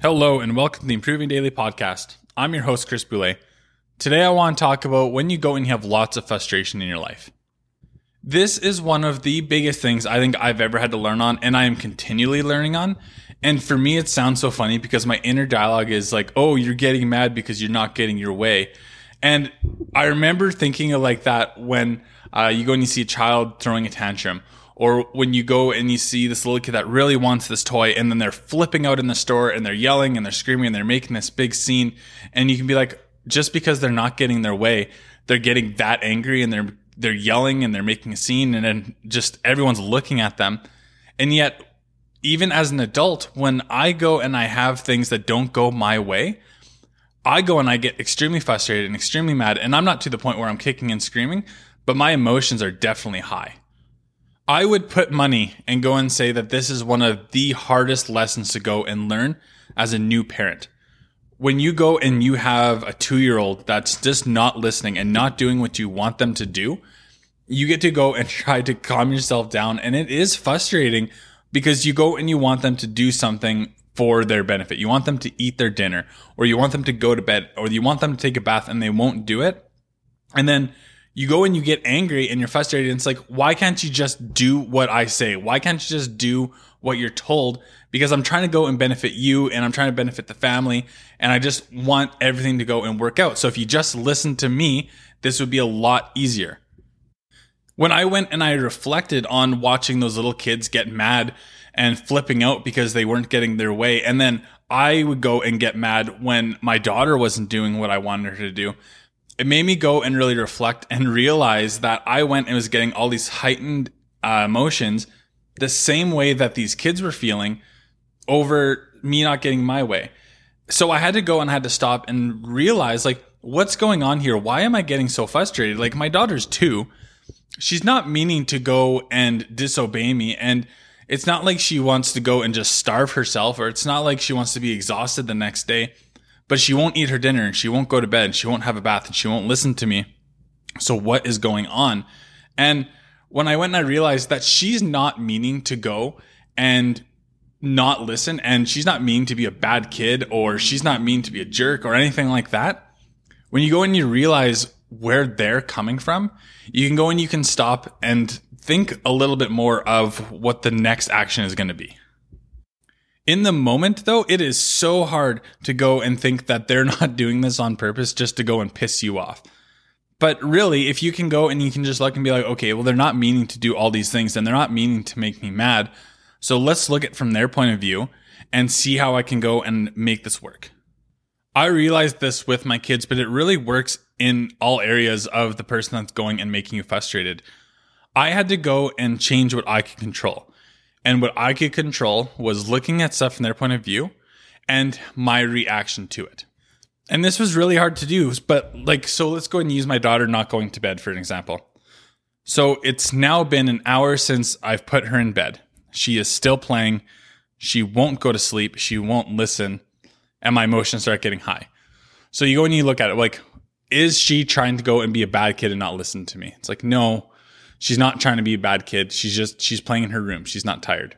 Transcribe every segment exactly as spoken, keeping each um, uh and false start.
Hello and welcome to the Improving Daily Podcast. I'm your host, Chris Boulay. Today I want to talk about when you go and you have lots of frustration in your life. This is one of the biggest things I think I've ever had to learn on, and I am continually learning on. And for me, it sounds so funny because my inner dialogue is like, oh, you're getting mad because you're not getting your way. And I remember thinking of like that when uh, you go and you see a child throwing a tantrum, or when you go and you see this little kid that really wants this toy and then they're flipping out in the store and they're yelling and they're screaming and they're making this big scene. And you can be like, just because they're not getting their way, they're getting that angry and they're they're yelling and they're making a scene, and then just everyone's looking at them. And yet, even as an adult, when I go and I have things that don't go my way, I go and I get extremely frustrated and extremely mad. And I'm not to the point where I'm kicking and screaming, but my emotions are definitely high. I would put money and go and say that this is one of the hardest lessons to go and learn as a new parent. When you go and you have a two-year-old that's just not listening and not doing what you want them to do, you get to go and try to calm yourself down. And it is frustrating because you go and you want them to do something for their benefit. You want them to eat their dinner, or you want them to go to bed, or you want them to take a bath, and they won't do it. And then you go and you get angry and you're frustrated. And it's like, why can't you just do what I say? Why can't you just do what you're told? Because I'm trying to go and benefit you, and I'm trying to benefit the family, and I just want everything to go and work out. So if you just listen to me, this would be a lot easier. When I went and I reflected on watching those little kids get mad and flipping out because they weren't getting their way, and then I would go and get mad when my daughter wasn't doing what I wanted her to do, it made me go and really reflect and realize that I went and was getting all these heightened uh, emotions the same way that these kids were feeling over me not getting my way. So I had to go and I had to stop and realize, like, what's going on here? Why am I getting so frustrated? Like, my daughter's two. She's not meaning to go and disobey me. And it's not like she wants to go and just starve herself, or it's not like she wants to be exhausted the next day. But she won't eat her dinner, and she won't go to bed, and she won't have a bath, and she won't listen to me. So what is going on? And when I went and I realized that she's not meaning to go and not listen, and she's not meaning to be a bad kid, or she's not meaning to be a jerk or anything like that. When you go and you realize where they're coming from, you can go and you can stop and think a little bit more of what the next action is going to be. In the moment, though, it is so hard to go and think that they're not doing this on purpose just to go and piss you off. But really, if you can go and you can just look and be like, okay, well, they're not meaning to do all these things, and they're not meaning to make me mad. So let's look at it from their point of view and see how I can go and make this work. I realized this with my kids, but it really works in all areas of the person that's going and making you frustrated. I had to go and change what I could control. And what I could control was looking at stuff from their point of view and my reaction to it. And this was really hard to do, but like, so let's go and use my daughter not going to bed for an example. So it's now been an hour since I've put her in bed. She is still playing. She won't go to sleep. She won't listen. And my emotions start getting high. So you go and you look at it like, is she trying to go and be a bad kid and not listen to me? It's like, no. She's not trying to be a bad kid. She's just, she's playing in her room. She's not tired.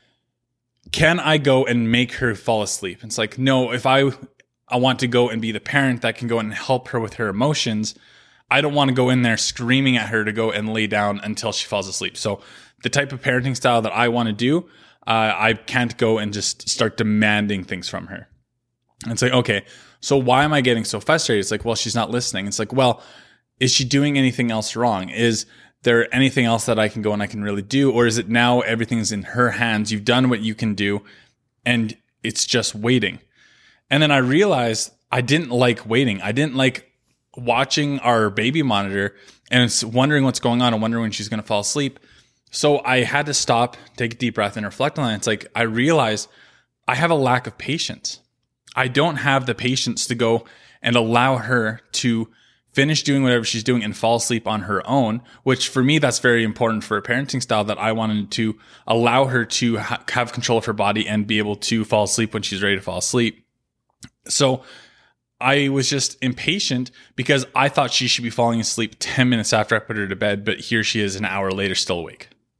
Can I go and make her fall asleep? It's like, no, if I, I want to go and be the parent that can go and help her with her emotions, I don't want to go in there screaming at her to go and lay down until she falls asleep. So the type of parenting style that I want to do, uh, I can't go and just start demanding things from her. And it's like, okay, so why am I getting so frustrated? It's like, well, she's not listening. It's like, well, is she doing anything else wrong? Is there anything else that I can go and I can really do? Or is it now everything's in her hands? You've done what you can do and it's just waiting. And then I realized I didn't like waiting. I didn't like watching our baby monitor and it's wondering what's going on and wondering when she's going to fall asleep. So I had to stop, take a deep breath and reflect on it. It's like, I realized I have a lack of patience. I don't have the patience to go and allow her to finish doing whatever she's doing and fall asleep on her own, which for me, that's very important for a parenting style that I wanted to allow her to ha- have control of her body and be able to fall asleep when she's ready to fall asleep. So I was just impatient because I thought she should be falling asleep ten minutes after I put her to bed, but here she is an hour later still awake.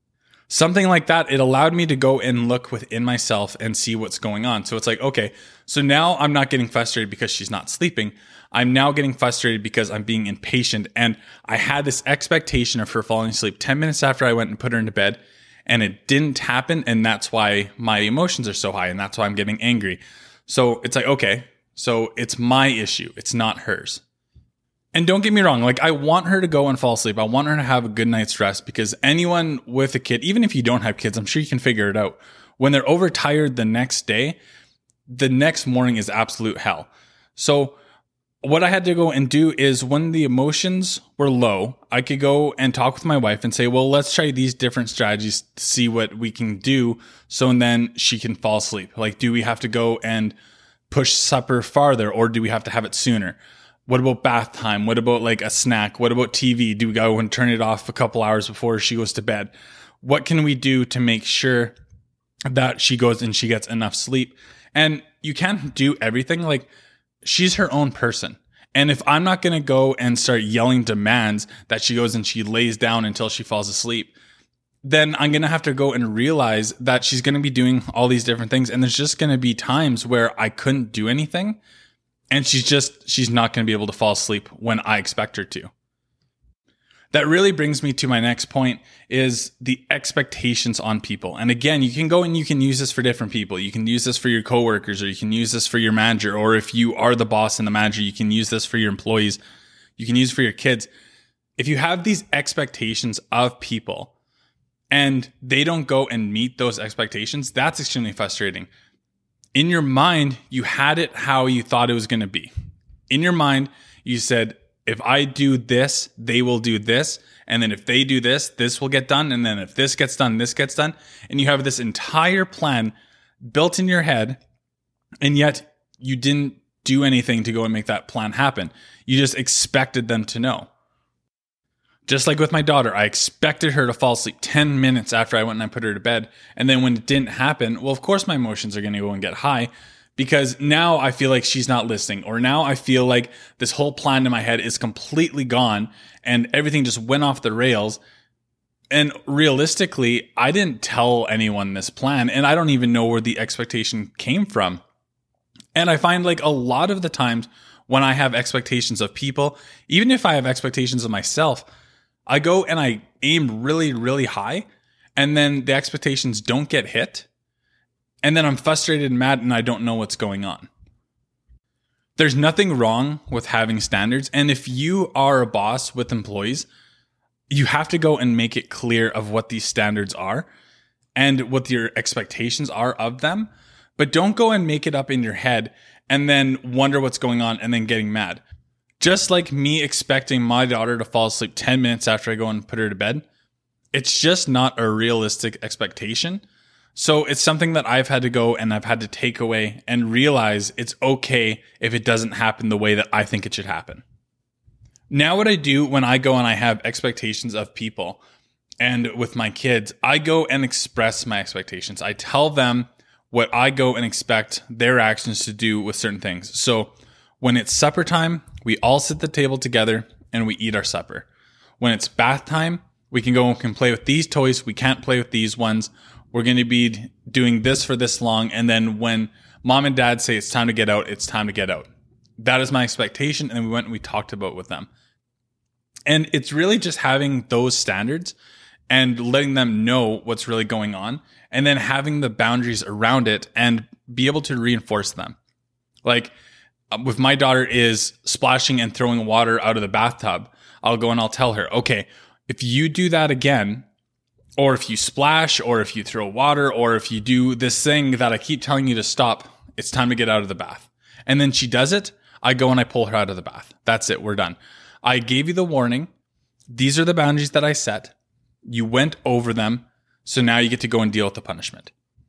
Something like that, it allowed me to go and look within myself and see what's going on. So it's like, okay, so now I'm not getting frustrated because she's not sleeping. I'm now getting frustrated because I'm being impatient. And I had this expectation of her falling asleep ten minutes after I went and put her into bed, and it didn't happen. And that's why my emotions are so high. And that's why I'm getting angry. So it's like, okay, so it's my issue. It's not hers. And don't get me wrong, like I want her to go and fall asleep. I want her to have a good night's rest, because anyone with a kid, even if you don't have kids, I'm sure you can figure it out. When they're overtired the next day, the next morning is absolute hell. So what I had to go and do is, when the emotions were low, I could go and talk with my wife and say, well, let's try these different strategies to see what we can do. So and then she can fall asleep. Like, do we have to go and push supper farther, or do we have to have it sooner? What about bath time? What about like a snack? What about T V? Do we go and turn it off a couple hours before she goes to bed? What can we do to make sure that she goes and she gets enough sleep? And you can't do everything. Like, she's her own person. And if I'm not going to go and start yelling demands that she goes and she lays down until she falls asleep, then I'm going to have to go and realize that she's going to be doing all these different things. And there's just going to be times where I couldn't do anything. And she's just, she's not going to be able to fall asleep when I expect her to. That really brings me to my next point, is the expectations on people. And again, you can go and you can use this for different people. You can use this for your coworkers, or you can use this for your manager. Or if you are the boss and the manager, you can use this for your employees. You can use it for your kids. If you have these expectations of people and they don't go and meet those expectations, that's extremely frustrating. In your mind, you had it how you thought it was going to be. In your mind, you said, if I do this, they will do this. And then if they do this, this will get done. And then if this gets done, this gets done. And you have this entire plan built in your head. And yet you didn't do anything to go and make that plan happen. You just expected them to know. Just like with my daughter, I expected her to fall asleep ten minutes after I went and I put her to bed. And then when it didn't happen, well, of course my emotions are going to go and get high, because now I feel like she's not listening, or now I feel like this whole plan in my head is completely gone and everything just went off the rails. And realistically, I didn't tell anyone this plan, and I don't even know where the expectation came from. And I find like a lot of the times when I have expectations of people, even if I have expectations of myself, I go and I aim really, really high, and then the expectations don't get hit. And then I'm frustrated and mad and I don't know what's going on. There's nothing wrong with having standards. And if you are a boss with employees, you have to go and make it clear of what these standards are and what your expectations are of them. But don't go and make it up in your head and then wonder what's going on and then getting mad. Just like me expecting my daughter to fall asleep ten minutes after I go and put her to bed, it's just not a realistic expectation. So it's something that I've had to go and I've had to take away and realize it's okay if it doesn't happen the way that I think it should happen. Now what I do when I go and I have expectations of people and with my kids, I go and express my expectations. I tell them what I go and expect their actions to do with certain things. So when it's supper time, we all sit at the table together and we eat our supper. When it's bath time, we can go and can play with these toys. We can't play with these ones. We're going to be doing this for this long. And then when mom and dad say it's time to get out, it's time to get out. That is my expectation. And we went and we talked about it with them. And it's really just having those standards and letting them know what's really going on, and then having the boundaries around it and be able to reinforce them. Like with my daughter is splashing and throwing water out of the bathtub, I'll go and I'll tell her, okay, if you do that again, or if you splash, or if you throw water, or if you do this thing that I keep telling you to stop, it's time to get out of the bath. And then she does it. I go and I pull her out of the bath. That's it. We're done. I gave you the warning. These are the boundaries that I set. You went over them. So now you get to go and deal with the punishment.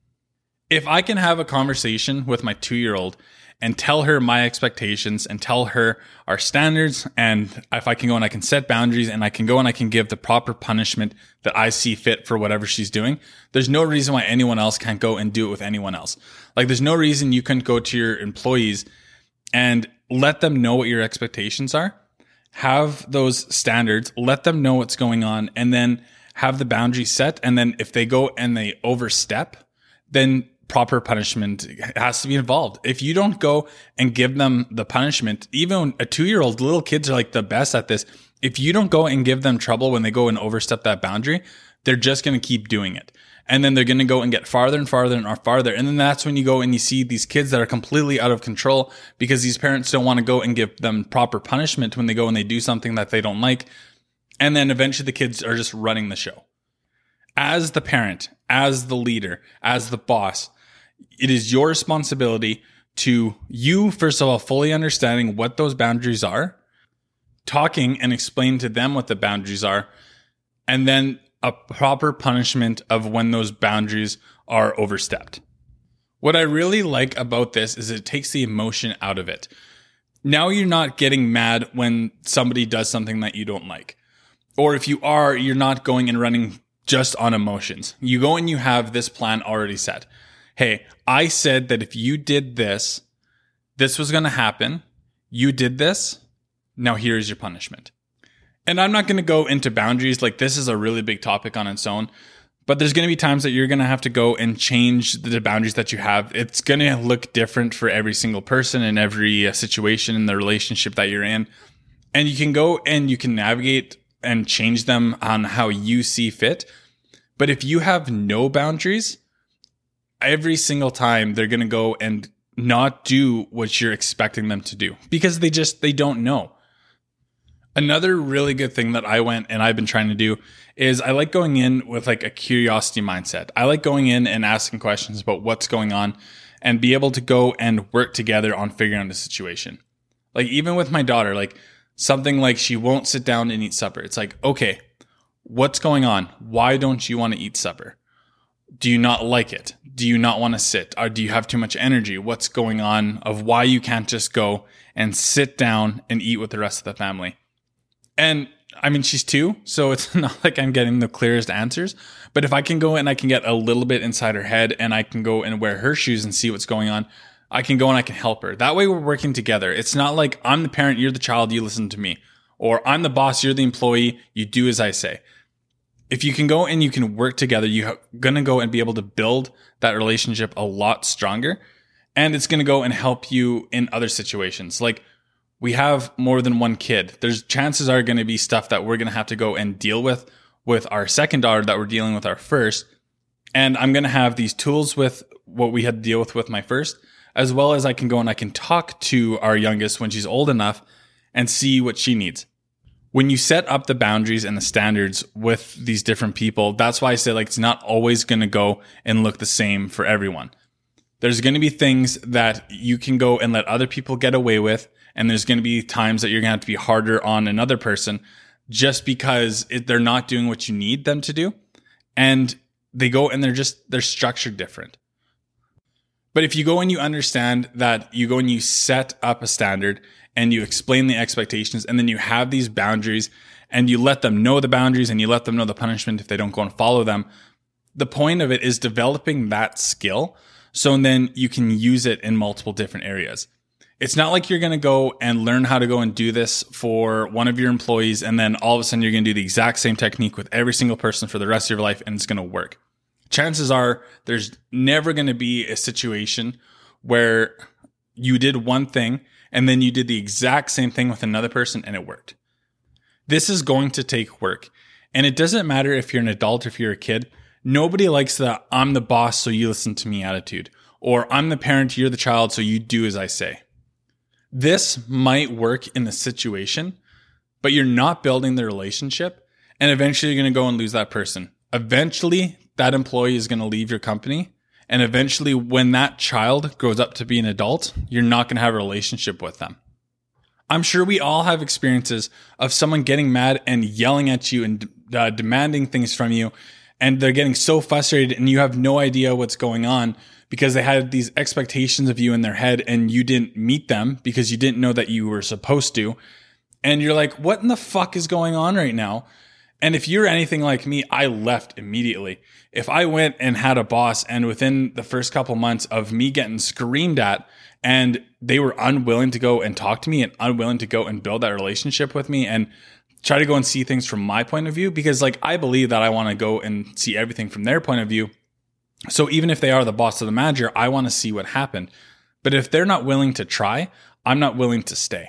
If I can have a conversation with my two-year-old and tell her my expectations and tell her our standards, and if I can go and I can set boundaries and I can go and I can give the proper punishment that I see fit for whatever she's doing, there's no reason why anyone else can't go and do it with anyone else. Like there's no reason you couldn't go to your employees and let them know what your expectations are, have those standards, let them know what's going on, and then have the boundary set. And then if they go and they overstep, then proper punishment has to be involved. If you don't go and give them the punishment, even a two-year-old, little kids are like the best at this. If you don't go and give them trouble when they go and overstep that boundary, they're just going to keep doing it. And then they're going to go and get farther and farther and farther. And then that's when you go and you see these kids that are completely out of control because these parents don't want to go and give them proper punishment when they go and they do something that they don't like. And then eventually the kids are just running the show. As the parent, as the leader, as the boss, it is your responsibility to you, first of all, fully understanding what those boundaries are, talking and explain to them what the boundaries are, and then a proper punishment of when those boundaries are overstepped. What I really like about this is it takes the emotion out of it. Now you're not getting mad when somebody does something that you don't like. Or if you are, you're not going and running just on emotions. You go and you have this plan already set. Hey, I said that if you did this, this was going to happen. You did this. Now here's your punishment. And I'm not going to go into boundaries. Like, this is a really big topic on its own, but there's going to be times that you're going to have to go and change the boundaries that you have. It's going to look different for every single person and every uh, situation in the relationship that you're in. And you can go and you can navigate and change them on how you see fit. But if you have no boundaries, every single time they're going to go and not do what you're expecting them to do because they just, they don't know. Another really good thing that I went and I've been trying to do is I like going in with like a curiosity mindset. I like going in and asking questions about what's going on and be able to go and work together on figuring out the situation. Like, even with my daughter, like something like she won't sit down and eat supper. It's like, okay, what's going on? Why don't you want to eat supper? Do you not like it? Do you not want to sit? Or do you have too much energy? What's going on of why you can't just go and sit down and eat with the rest of the family? And I mean, she's two, so it's not like I'm getting the clearest answers. But if I can go and I can get a little bit inside her head and I can go and wear her shoes and see what's going on, I can go and I can help her. That way we're working together. It's not like I'm the parent, you're the child, you listen to me. Or I'm the boss, you're the employee, you do as I say. If you can go and you can work together, you're going to go and be able to build that relationship a lot stronger. And it's going to go and help you in other situations. Like, we have more than one kid. There's chances are going to be stuff that we're going to have to go and deal with with our second daughter that we're dealing with our first. And I'm going to have these tools with what we had to deal with with my first, as well as I can go and I can talk to our youngest when she's old enough and see what she needs. When you set up the boundaries and the standards with these different people, that's why I say, like, it's not always going to go and look the same for everyone. There's going to be things that you can go and let other people get away with. And there's going to be times that you're going to have to be harder on another person just because it, they're not doing what you need them to do. And they go and they're just, they're structured different. But if you go and you understand that you go and you set up a standard and you explain the expectations and then you have these boundaries and you let them know the boundaries and you let them know the punishment if they don't go and follow them. The point of it is developing that skill so then you can use it in multiple different areas. It's not like you're going to go and learn how to go and do this for one of your employees and then all of a sudden you're going to do the exact same technique with every single person for the rest of your life and it's going to work. Chances are there's never going to be a situation where you did one thing and then you did the exact same thing with another person and it worked. This is going to take work. And it doesn't matter if you're an adult or if you're a kid. Nobody likes the I'm the boss, so you listen to me attitude. Or I'm the parent, you're the child, so you do as I say. This might work in the situation, but you're not building the relationship. And eventually you're going to go and lose that person. Eventually that employee is going to leave your company. And eventually when that child grows up to be an adult, you're not going to have a relationship with them. I'm sure we all have experiences of someone getting mad and yelling at you and uh, demanding things from you. And they're getting so frustrated and you have no idea what's going on because they had these expectations of you in their head and you didn't meet them because you didn't know that you were supposed to. And you're like, what in the fuck is going on right now? And if you're anything like me, I left immediately. If I went and had a boss and within the first couple months of me getting screamed at and they were unwilling to go and talk to me and unwilling to go and build that relationship with me and try to go and see things from my point of view, because like I believe that I want to go and see everything from their point of view. So even if they are the boss or the manager, I want to see what happened. But if they're not willing to try, I'm not willing to stay.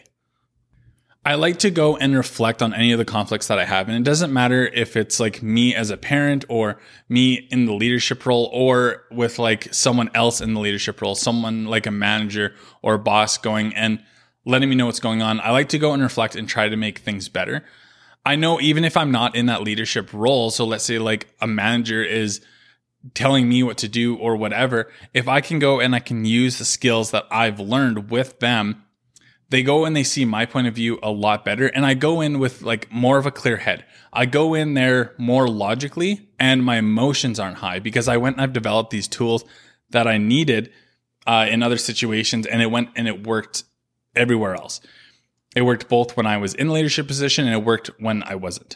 I like to go and reflect on any of the conflicts that I have. And it doesn't matter if it's like me as a parent or me in the leadership role or with like someone else in the leadership role, someone like a manager or a boss going and letting me know what's going on. I like to go and reflect and try to make things better. I know even if I'm not in that leadership role, so let's say like a manager is telling me what to do or whatever, if I can go and I can use the skills that I've learned with them, they go and they see my point of view a lot better. And I go in with like more of a clear head. I go in there more logically and my emotions aren't high because I went and I've developed these tools that I needed uh, in other situations, and it went and it worked everywhere else. It worked both when I was in a leadership position and it worked when I wasn't.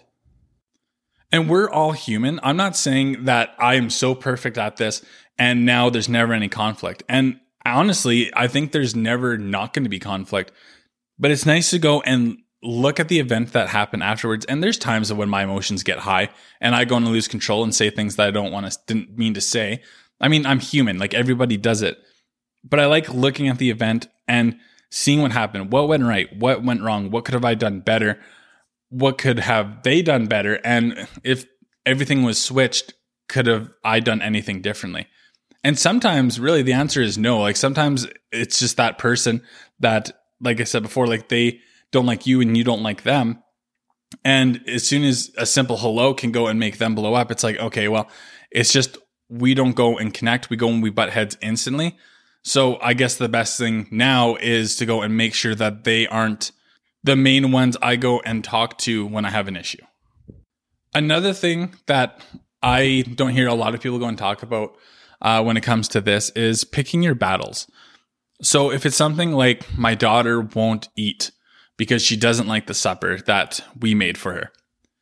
And we're all human. I'm not saying that I am so perfect at this and now there's never any conflict. And honestly, I think there's never not going to be conflict, but it's nice to go and look at the event that happened afterwards. And there's times when my emotions get high and I go and lose control and say things that I don't want to, didn't mean to say. I mean, I'm human, like everybody does it, but I like looking at the event and seeing what happened, what went right, what went wrong, what could have I done better, what could have they done better, and if everything was switched, could have I done anything differently? And sometimes really the answer is no. Like sometimes it's just that person that, like I said before, like they don't like you and you don't like them. And as soon as a simple hello can go and make them blow up, it's like, okay, well, it's just we don't go and connect. We go and we butt heads instantly. So I guess the best thing now is to go and make sure that they aren't the main ones I go and talk to when I have an issue. Another thing that I don't hear a lot of people go and talk about Uh, when it comes to this is picking your battles. So if it's something like my daughter won't eat because she doesn't like the supper that we made for her,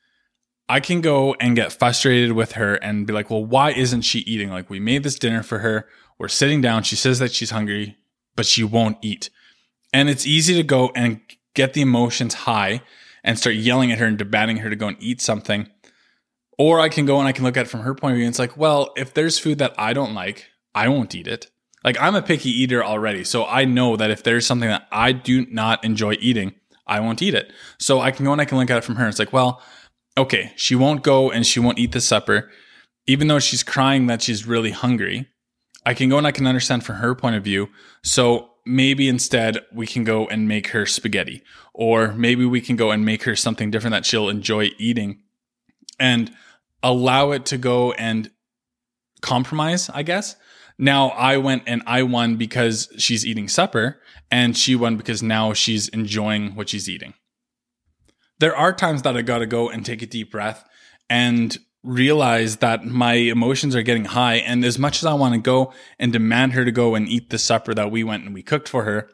I can go and get frustrated with her and be like, well, why isn't she eating? Like, we made this dinner for her. We're sitting down. She says that she's hungry, but she won't eat. And it's easy to go and get the emotions high and start yelling at her and demanding her to go and eat something. Or I can go and I can look at it from her point of view. And it's like, well, if there's food that I don't like, I won't eat it. Like, I'm a picky eater already. So I know that if there's something that I do not enjoy eating, I won't eat it. So I can go and I can look at it from her. It's like, well, okay, she won't go and she won't eat the supper, even though she's crying that she's really hungry. I can go and I can understand from her point of view. So maybe instead we can go and make her spaghetti, or maybe we can go and make her something different that she'll enjoy eating, and allow it to go and compromise, I guess. Now I went and I won because she's eating supper, and she won because now she's enjoying what she's eating. There are times that I got to go and take a deep breath and realize that my emotions are getting high. And as much as I want to go and demand her to go and eat the supper that we went and we cooked for her,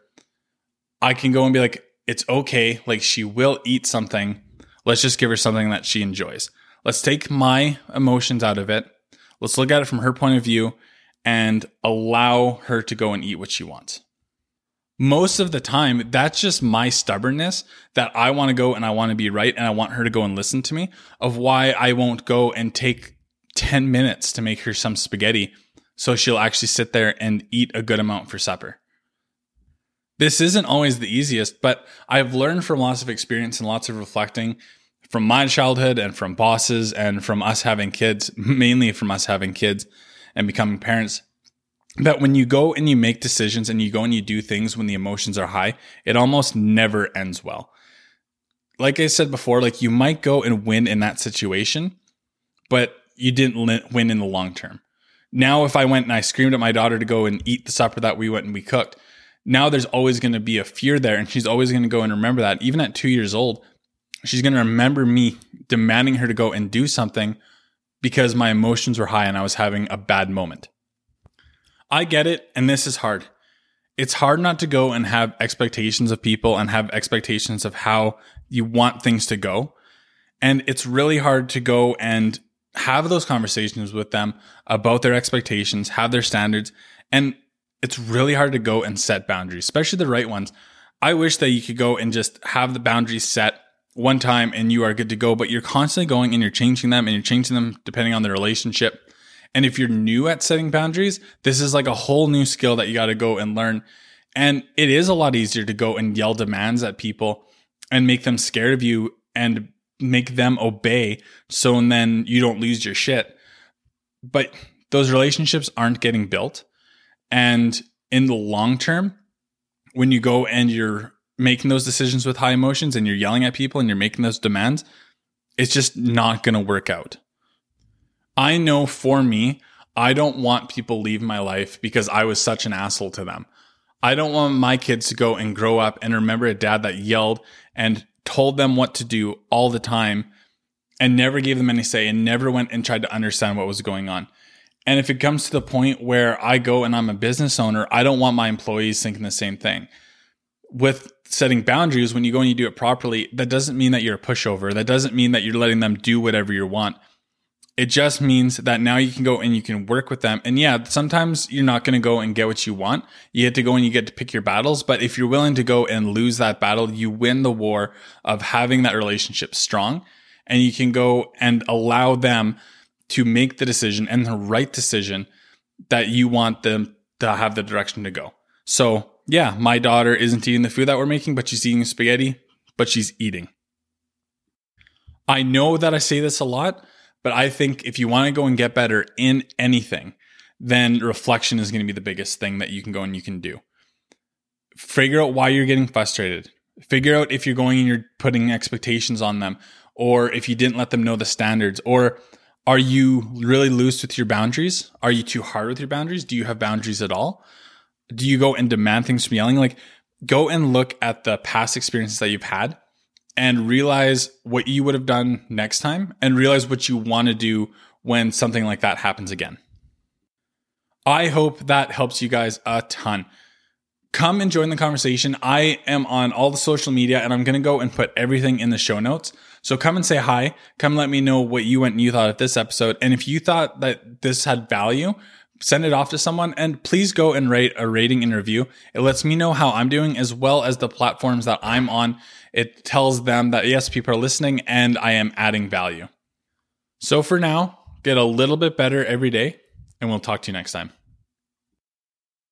I can go and be like, it's okay. Like, she will eat something. Let's just give her something that she enjoys. Let's take my emotions out of it. Let's look at it from her point of view and allow her to go and eat what she wants. Most of the time, that's just my stubbornness that I want to go and I want to be right, and I want her to go and listen to me, of why I won't go and take ten minutes to make her some spaghetti so she'll actually sit there and eat a good amount for supper. This isn't always the easiest, but I've learned from lots of experience and lots of reflecting from my childhood and from bosses and from us having kids, mainly from us having kids and becoming parents, that when you go and you make decisions and you go and you do things when the emotions are high, it almost never ends well. Like I said before, like, you might go and win in that situation, but you didn't win in the long term. Now, if I went and I screamed at my daughter to go and eat the supper that we went and we cooked, now there's always going to be a fear there, and she's always going to go and remember that. Even at two years old, she's going to remember me demanding her to go and do something because my emotions were high and I was having a bad moment. I get it, and this is hard. It's hard not to go and have expectations of people and have expectations of how you want things to go. And it's really hard to go and have those conversations with them about their expectations, have their standards. And it's really hard to go and set boundaries, especially the right ones. I wish that you could go and just have the boundaries set one time and you are good to go, but you're constantly going and you're changing them and you're changing them depending on the relationship. And if you're new at setting boundaries, this is like a whole new skill that you got to go and learn. And it is a lot easier to go and yell demands at people and make them scared of you and make them obey. So and then you don't lose your shit. But those relationships aren't getting built. And in the long term, when you go and you're making those decisions with high emotions and you're yelling at people and you're making those demands, it's just not going to work out. I know for me, I don't want people leave my life because I was such an asshole to them. I don't want my kids to go and grow up and remember a dad that yelled and told them what to do all the time and never gave them any say and never went and tried to understand what was going on. And if it comes to the point where I go and I'm a business owner, I don't want my employees thinking the same thing. With setting boundaries, when you go and you do it properly, that doesn't mean that you're a pushover. That doesn't mean that you're letting them do whatever you want. It just means that now you can go and you can work with them. And yeah, sometimes you're not going to go and get what you want. You get to go and you get to pick your battles. But if you're willing to go and lose that battle, you win the war of having that relationship strong. And you can go and allow them to make the decision and the right decision that you want them to have the direction to go. So yeah, my daughter isn't eating the food that we're making, but she's eating spaghetti, but she's eating. I know that I say this a lot, but I think if you want to go and get better in anything, then reflection is going to be the biggest thing that you can go and you can do. Figure out why you're getting frustrated. Figure out if you're going and you're putting expectations on them, or if you didn't let them know the standards, or are you really loose with your boundaries? Are you too hard with your boundaries? Do you have boundaries at all? Do you go and demand things from yelling? Like, go and look at the past experiences that you've had and realize what you would have done next time and realize what you want to do when something like that happens again. I hope that helps you guys a ton. Come and join the conversation. I am on all the social media and I'm going to go and put everything in the show notes. So come and say hi. Come let me know what you went and you thought of this episode. And if you thought that this had value, send it off to someone and please go and rate a rating and review. It lets me know how I'm doing as well as the platforms that I'm on. It tells them that yes, people are listening and I am adding value. So for now, get a little bit better every day and we'll talk to you next time.